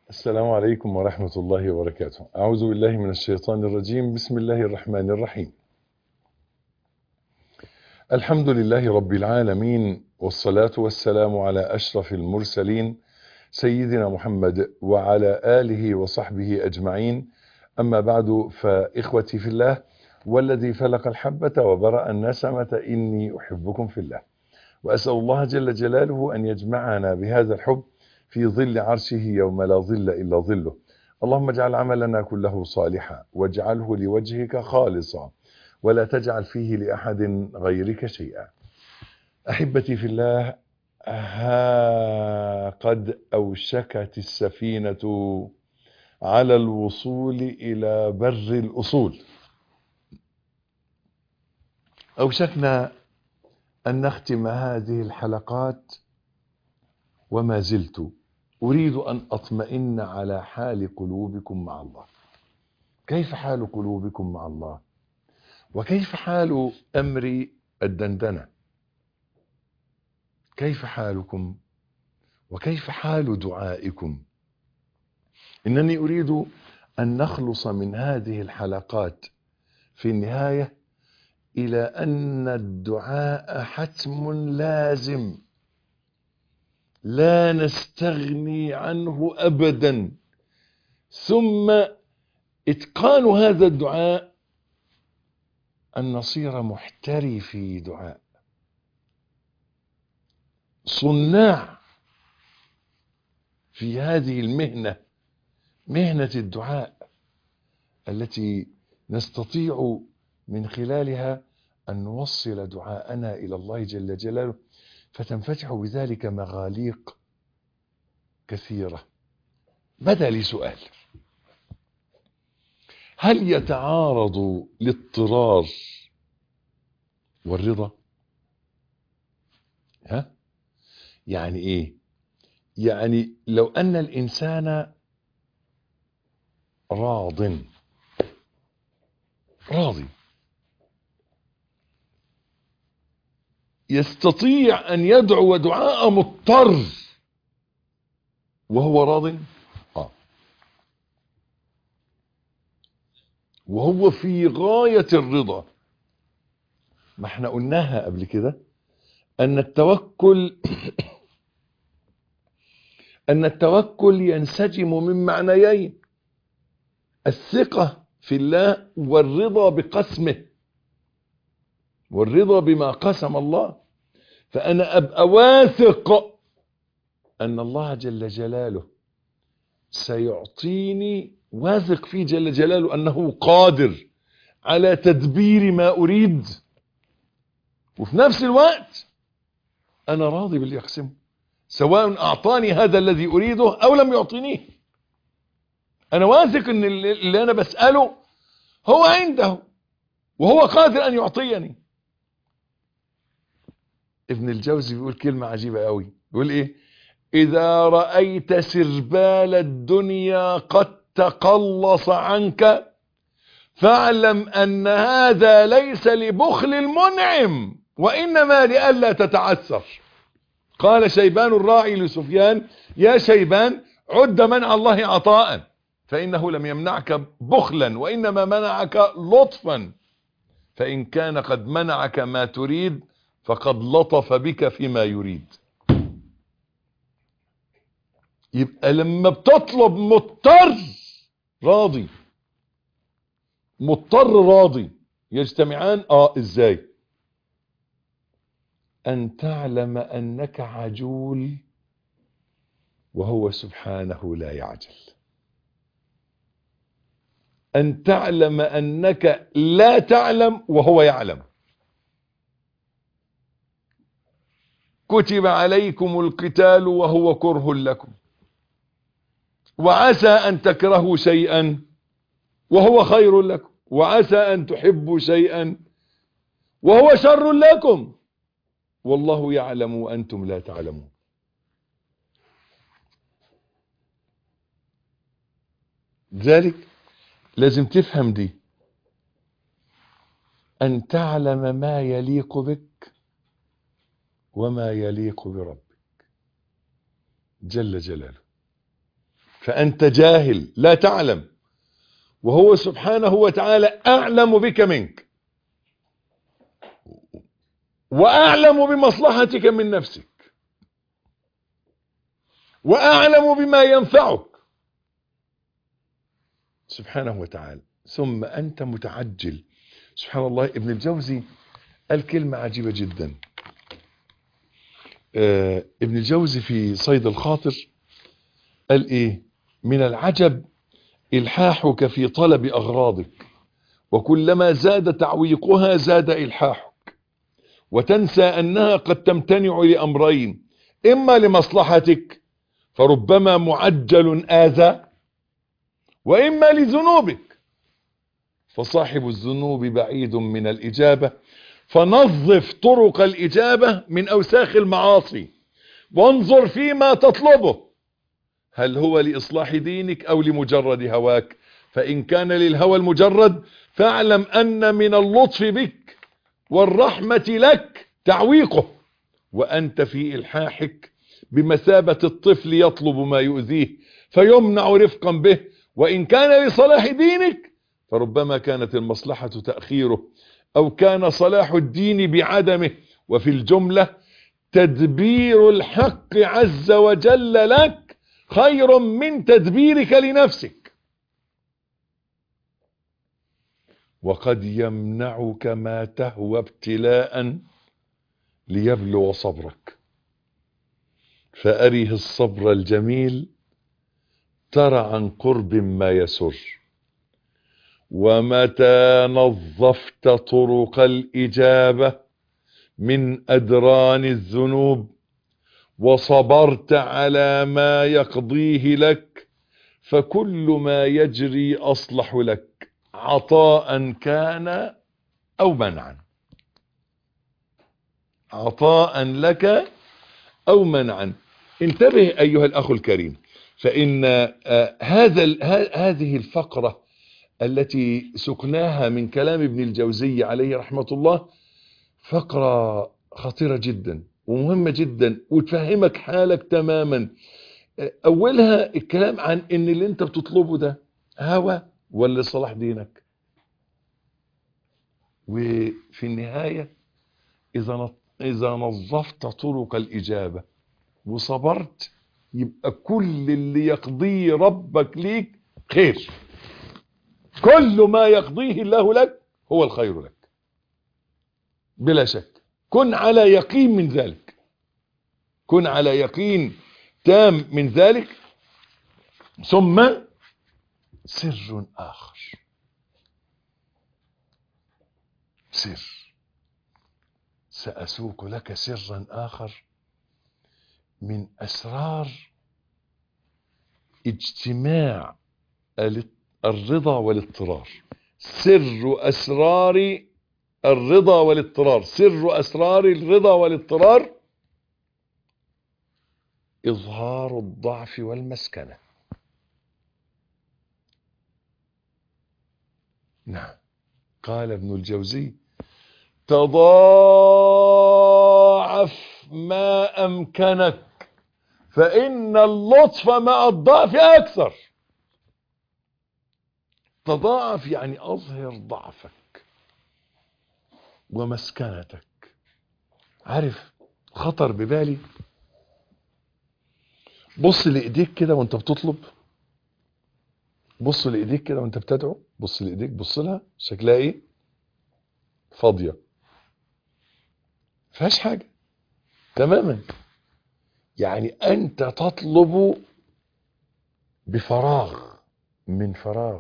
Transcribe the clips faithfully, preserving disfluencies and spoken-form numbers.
السلام عليكم ورحمة الله وبركاته. أعوذ بالله من الشيطان الرجيم. بسم الله الرحمن الرحيم. الحمد لله رب العالمين، والصلاة والسلام على أشرف المرسلين سيدنا محمد وعلى آله وصحبه أجمعين. أما بعد، فإخوتي في الله والذي فلق الحبة وبرأ النسمة إني أحبكم في الله، وأسأل الله جل جلاله أن يجمعنا بهذا الحب في ظل عرشه يوم لا ظل إلا ظله. اللهم اجعل عملنا كله صالحا واجعله لوجهك خالصا ولا تجعل فيه لأحد غيرك شيئا. أحبتي في الله، ها قد أوشكت السفينة على الوصول إلى بر الأصول. أوشكنا أن نختم هذه الحلقات، وما زلت أريد أن أطمئن على حال قلوبكم مع الله. كيف حال قلوبكم مع الله؟ وكيف حال أمر الدندنة؟ كيف حالكم؟ وكيف حال دعائكم؟ إنني أريد أن نخلص من هذه الحلقات في النهاية إلى أن الدعاء حتم لازم لا نستغني عنه أبدا، ثم إتقان هذا الدعاء أن نصير محترفي دعاء، صناع في هذه المهنة، مهنة الدعاء، التي نستطيع من خلالها أن نوصل دعاءنا إلى الله جل جلاله، فتنفتح بذلك مغاليق كثيرة. بدأ لي سؤال: هل يتعارض الاضطرار والرضا؟ ها؟ يعني ايه؟ يعني لو ان الانسان راض راضي يستطيع ان يدعو دعاء مضطر وهو راض، اه وهو في غاية الرضا. ما احنا قلناها قبل كده ان التوكل ان التوكل ينسجم من معنيين: الثقة في الله والرضا بقسمه، والرضا بما قسم الله. فأنا أبقى واثق أن الله جل جلاله سيعطيني، واثق فيه جل جلاله أنه قادر على تدبير ما أريد، وفي نفس الوقت أنا راضي باللي يقسمه، سواء أعطاني هذا الذي أريده أو لم يعطينيه. أنا واثق أن اللي أنا بسأله هو عنده وهو قادر أن يعطيني. ابن الجوزي بيقول كلمة عجيبة قوي، بيقول إيه؟ إذا رأيت سربال الدنيا قد تقلص عنك فاعلم أن هذا ليس لبخل المنعم، وإنما لئلا تتعسر. قال شيبان الراعي لسفيان: يا شيبان، عد منع الله عطاء، فإنه لم يمنعك بخلا وإنما منعك لطفا، فإن كان قد منعك ما تريد فقد لطف بك فيما يريد. يبقى لما بتطلب مضطر راضي، مضطر راضي، يجتمعان. اه ازاي؟ ان تعلم انك عجول وهو سبحانه لا يعجل، ان تعلم انك لا تعلم وهو يعلم. كتب عليكم القتال وهو كره لكم، وعسى ان تكرهوا شيئا وهو خير لكم، وعسى ان تحبوا شيئا وهو شر لكم، والله يعلم وأنتم لا تعلمون. ذلك لازم تفهم دي، أن تعلم ما يليق بك وما يليق بربك جل جلاله. فأنت جاهل لا تعلم، وهو سبحانه وتعالى أعلم بك منك، وأعلم بمصلحتك من نفسك، وأعلم بما ينفعك سبحانه وتعالى. ثم أنت متعجل. سبحان الله، ابن الجوزي قال كلمة عجيبة جدا. آه ابن الجوزي في صيد الخاطر قال ايه: من العجب إلحاحك في طلب أغراضك، وكلما زاد تعويقها زاد إلحاحك، وتنسى أنها قد تمتنع لأمرين: إما لمصلحتك فربما معجل آذى، وإما لذنوبك فصاحب الذنوب بعيد من الإجابة. فنظف طرق الإجابة من أوساخ المعاصي، وانظر فيما تطلبه هل هو لإصلاح دينك أو لمجرد هواك. فإن كان للهوى المجرد فاعلم أن من اللطف بك والرحمة لك تعويقه، وأنت في إلحاحك بمثابة الطفل يطلب ما يؤذيه فيمنع رفقا به. وإن كان لصلاح دينك فربما كانت المصلحة تأخيره، أو كان صلاح الدين بعدمه. وفي الجملة تدبير الحق عز وجل لك خير من تدبيرك لنفسك، وقد يمنعك ما تهوى ابتلاء ليبلو صبرك. فأره الصبر الجميل ترى عن قرب ما يسر. ومتى نظفت طرق الإجابة من أدران الذنوب وصبرت على ما يقضيه لك فكل ما يجري أصلح لك، عطاء كان أو منعا. عطاء لك أو منعا. انتبه أيها الأخ الكريم، فإن آه هذا هذه الفقرة التي سقناها من كلام ابن الجوزي عليه رحمة الله فقرة خطيرة جدا ومهمة جدا، وتفهمك حالك تماما. أولها الكلام عن إن اللي أنت بتطلبه ده هوى ولا صلاح دينك. وفي النهاية إذا إذا نظفت طرق الإجابة وصبرت يبقى كل اللي يقضيه ربك ليك خير. كل ما يقضيه الله لك هو الخير لك بلا شك. كن على يقين من ذلك، كن على يقين تام من ذلك. ثم سر آخر، سر سأسوق لك سرا آخر من أسرار اجتماع الرضا والاضطرار. سر أسرار الرضا والاضطرار، سر أسرار الرضا والاضطرار إظهار الضعف والمسكنة. نعم، قال ابن الجوزي: تضاعف ما أمكنك فإن اللطف مع الضعف أكثر. تضاعف يعني أظهر ضعفك ومسكنتك. عارف خطر ببالي؟ بص لإيديك كده وانت بتطلب، بص لإيديك كده وانت بتدعو، بص لإيديك، بص لها شكلها ايه؟ فاضية، فيهاش حاجة تماما. يعني انت تطلب بفراغ، من فراغ،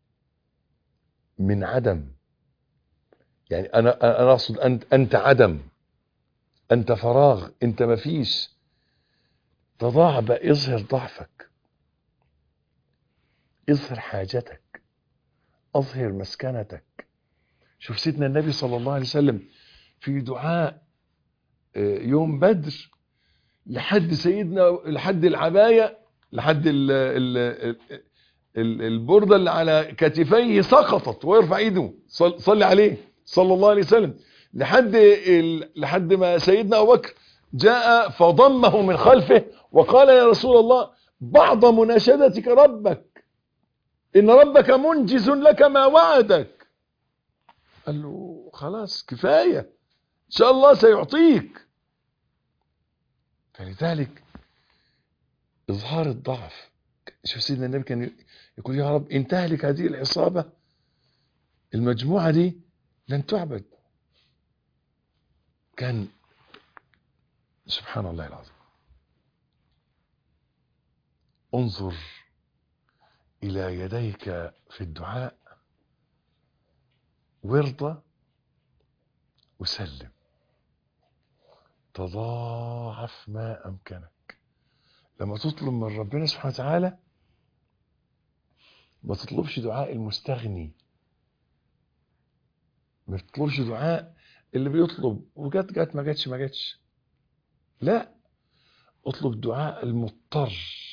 من عدم. يعني انا انا اقصد انت انت عدم، انت فراغ، انت مفيش. تضاعف بقى، اظهر ضعفك، اظهر حاجتك، اظهر مسكنتك. شوف سيدنا النبي صلى الله عليه وسلم في دعاء يوم بدر لحد سيدنا، لحد العباية، لحد ال ال ال البردة اللي على كتفيه سقطت ويرفع ايده صل, صلي عليه صلى الله عليه وسلم، لحد لحد ما سيدنا ابو بكر جاء فضمه من خلفه وقال: يا رسول الله بعض مناشدتك ربك، إن ربك منجز لك ما وعدك. قال له خلاص كفاية، إن شاء الله سيعطيك. فلذلك إظهار الضعف. شوف سيدنا النبي كان يقول يا رب إن تهلك هذه العصابة، المجموعة دي لن تعبد. كان سبحان الله العظيم. انظر إلى يديك في الدعاء وارضى وسلم، تضاعف ما أمكنك. لما تطلب من ربنا سبحانه وتعالى ما تطلبش دعاء المستغني، ما تطلبش دعاء اللي بيطلب وجات جات ما جاتش ما جاتش. لا، اطلب دعاء المضطر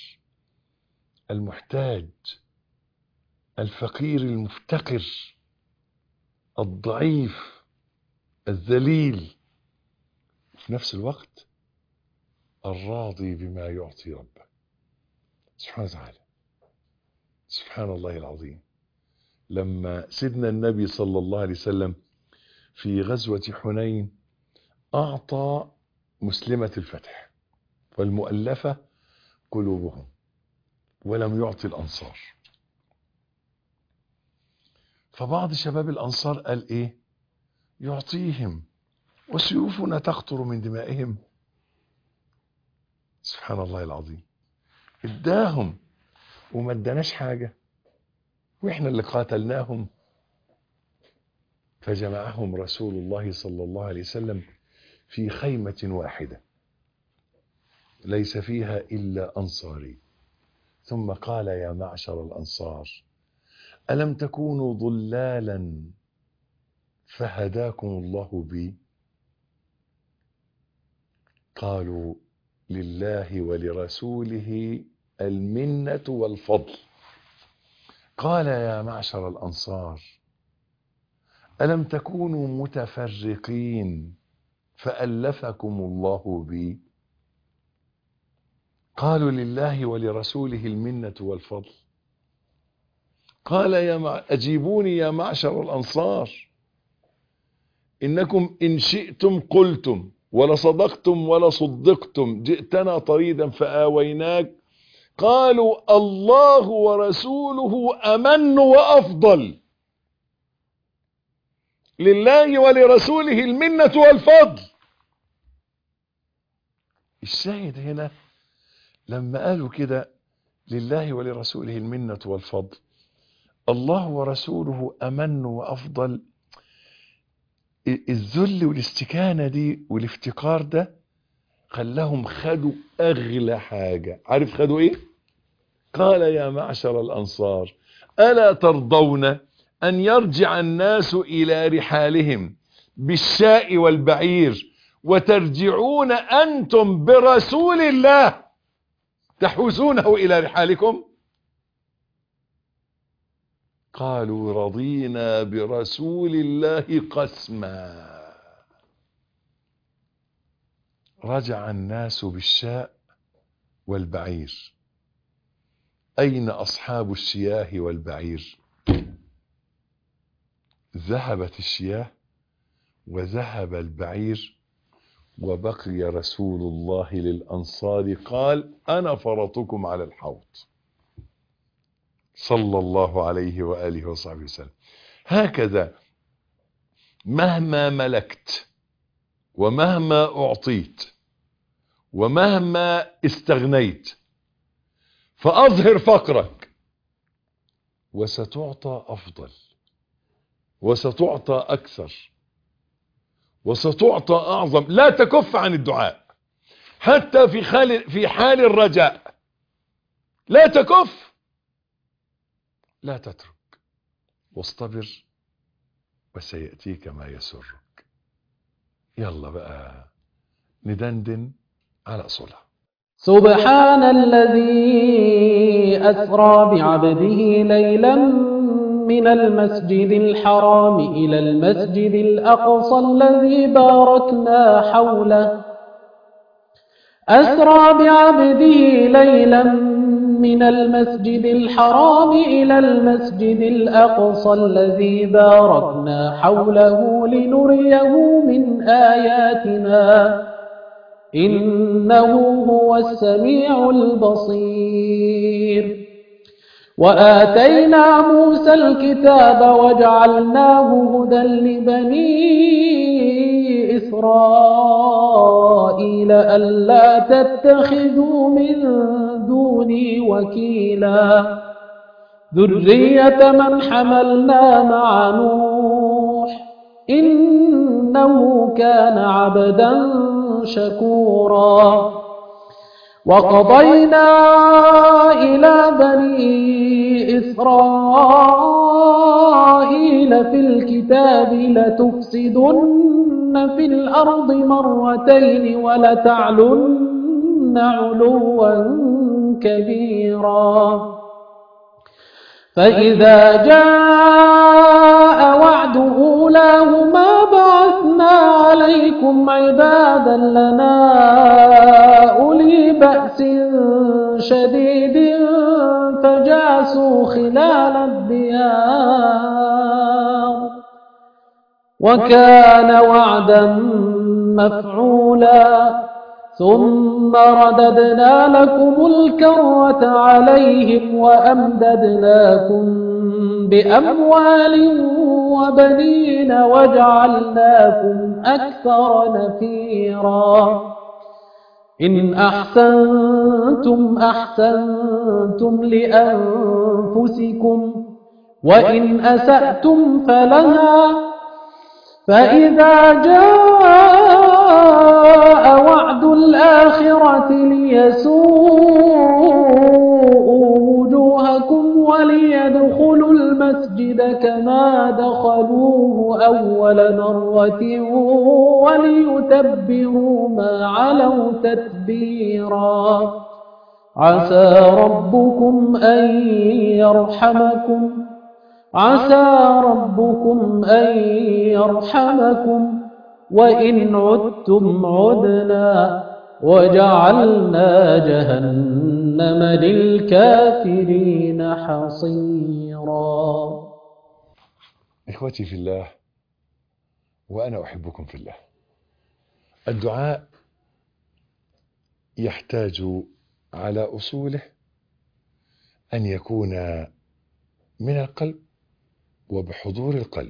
المحتاج الفقير المفتقر الضعيف الذليل، في نفس الوقت الراضي بما يعطي ربه سبحانه وتعالى. سبحان الله العظيم. لما سيدنا النبي صلى الله عليه وسلم في غزوة حنين أعطى مسلمة الفتح والمؤلفة قلوبهم ولم يعطي الأنصار، فبعض شباب الأنصار قال إيه؟ يعطيهم وسيوفنا تقطر من دمائهم. سبحان الله العظيم. اداهم وما اداناش حاجة، واحنا اللي قاتلناهم. فجمعهم رسول الله صلى الله عليه وسلم في خيمة واحدة ليس فيها إلا أنصاري، ثم قال يا معشر الأنصار ألم تكونوا ضلالا فهداكم الله بي؟ قالوا لله ولرسوله المنة والفضل. قال يا معشر الأنصار ألم تكونوا متفرقين فألفكم الله بي؟ قالوا لله ولرسوله المنة والفضل. قال يا مع... أجيبوني يا معشر الأنصار، إنكم إن شئتم قلتم ولصدقتم ولصدقتم جئتنا طريدا فآويناك. قالوا الله ورسوله أمن وأفضل، لله ولرسوله المنة والفضل. الشاهد هنا لما قالوا كده لله ولرسوله المنة والفضل، الله ورسوله أمن وأفضل، الذل والاستكانة دي والافتقار ده خلاهم خدوا أغلى حاجة. عارف خدوا إيه؟ قال يا معشر الأنصار ألا ترضون أن يرجع الناس إلى رحالهم بالشاء والبعير وترجعون أنتم برسول الله تحوزونه إلى رحالكم؟ قالوا رضينا برسول الله قسما. رجع الناس بالشاء والبعير. أين أصحاب الشياه والبعير؟ ذهبت الشياه وذهب البعير وبقي رسول الله للأنصار قال أنا فرطكم على الحوض صلى الله عليه وآله وصحبه وسلم. هكذا مهما ملكت ومهما أعطيت ومهما استغنيت فأظهر فقرك وستعطى أفضل وستعطى أكثر وستعطى أعظم. لا تكف عن الدعاء حتى في حال في حال الرجاء، لا تكف، لا تترك، واصطبر وسيأتيك ما يسرك. يلا بقى ندندن على صلة. سبحان الذي أسرى بعبده ليلا من المسجد الحرام إلى المسجد الأقصى الذي باركنا حوله. أسرى بعبده ليلا من المسجد الحرام إلى المسجد الأقصى الذي باركنا حوله لنريه من آياتنا إنه هو السميع البصير. وآتينا موسى الكتاب وجعلناه هدى لبني إسرائيل ألا تتخذوا من دوني وكيلا ذرية من حملنا مع نوح إنه كان عبدا شكورا. وقضينا إلى بني إسرائيل في الكتاب لتفسدن في الأرض مرتين ولتعلن علوا كبيرا. فإذا جاء وعد أولاهما بعثنا عليكم عبادا لنا أولي بأس شديد فجاسوا خلال الديار وكان وعدا مفعولا. ثم رددنا لكم الكرة عليهم وأمددناكم بأموال وبنين وجعلناكم أكثر نفيرا. إن أحسنتم أحسنتم لأنفسكم وإن أسأتم فلها. فإذا جاء وعد الآخرة ليسوءوا وجوهكم وليدخلوا المسجد كما دخلوه أول مرة وليتبروا ما علوا تتبيرا. عسى ربكم أن يرحمكم عسى ربكم أن يرحمكم وإن عدتم عدنا وجعلنا جهنم للكافرين حصيرا. إخوتي في الله وأنا أحبكم في الله، الدعاء يحتاج على أصوله أن يكون من القلب وبحضور القلب.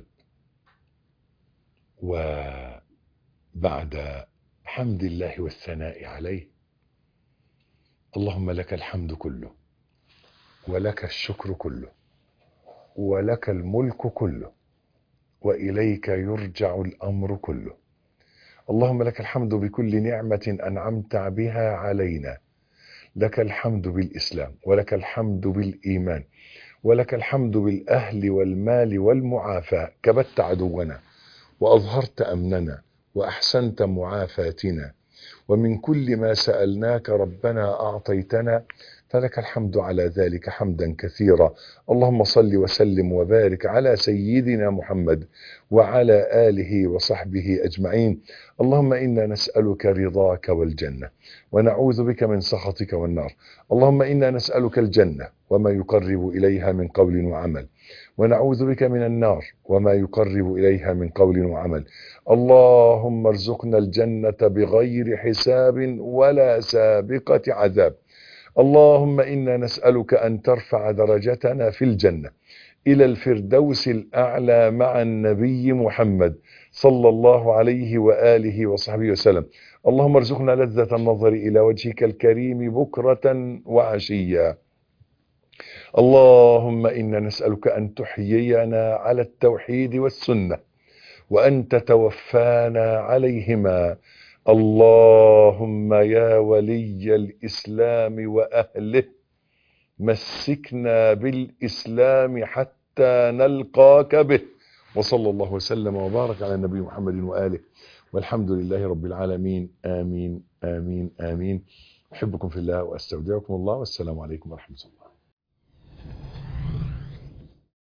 وبعد حمد الله والثناء عليه، اللهم لك الحمد كله ولك الشكر كله ولك الملك كله وإليك يرجع الأمر كله. اللهم لك الحمد بكل نعمة أنعمت بها علينا. لك الحمد بالإسلام ولك الحمد بالإيمان ولك الحمد بالأهل والمال والمعافاة. كبت عدونا وأظهرت أمننا وأحسنت معافاتنا، ومن كل ما سألناك ربنا أعطيتنا، فلك الحمد على ذلك حمدا كثيرا. اللهم صل وسلم وبارك على سيدنا محمد وعلى آله وصحبه أجمعين. اللهم إنا نسألك رضاك والجنة ونعوذ بك من سخطك والنار. اللهم إنا نسألك الجنة وما يقرب إليها من قول وعمل، ونعوذ بك من النار وما يقرب إليها من قول وعمل. اللهم ارزقنا الجنة بغير حساب ولا سابقة عذاب. اللهم إنا نسألك أن ترفع درجتنا في الجنة إلى الفردوس الأعلى مع النبي محمد صلى الله عليه وآله وصحبه وسلم. اللهم ارزقنا لذة النظر إلى وجهك الكريم بكرة وعشيا. اللهم إنا نسألك أن تحيينا على التوحيد والسنة وأن تتوفانا عليهما. اللهم يا ولي الإسلام وأهله مسكنا بالإسلام حتى نلقاك به. وصلى الله وسلم وبارك على النبي محمد وآله والحمد لله رب العالمين. آمين آمين آمين. أحبكم في الله وأستودعكم الله، والسلام عليكم ورحمة الله.